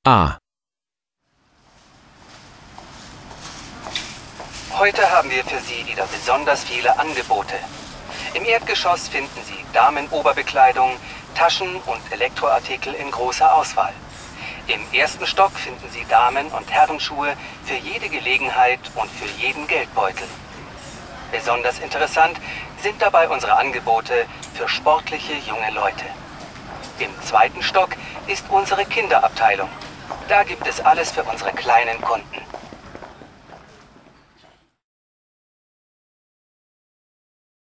A. Heute haben wir für Sie wieder besonders viele Angebote. Im Erdgeschoss finden Sie Damenoberbekleidung, Taschen und Elektroartikel in großer Auswahl. Im ersten Stock finden Sie Damen- und Herrenschuhe für jede Gelegenheit und für jeden Geldbeutel. Besonders interessant sind dabei unsere Angebote für sportliche junge Leute. Im zweiten Stock ist unsere Kinderabteilung. Da gibt es alles für unsere kleinen Kunden.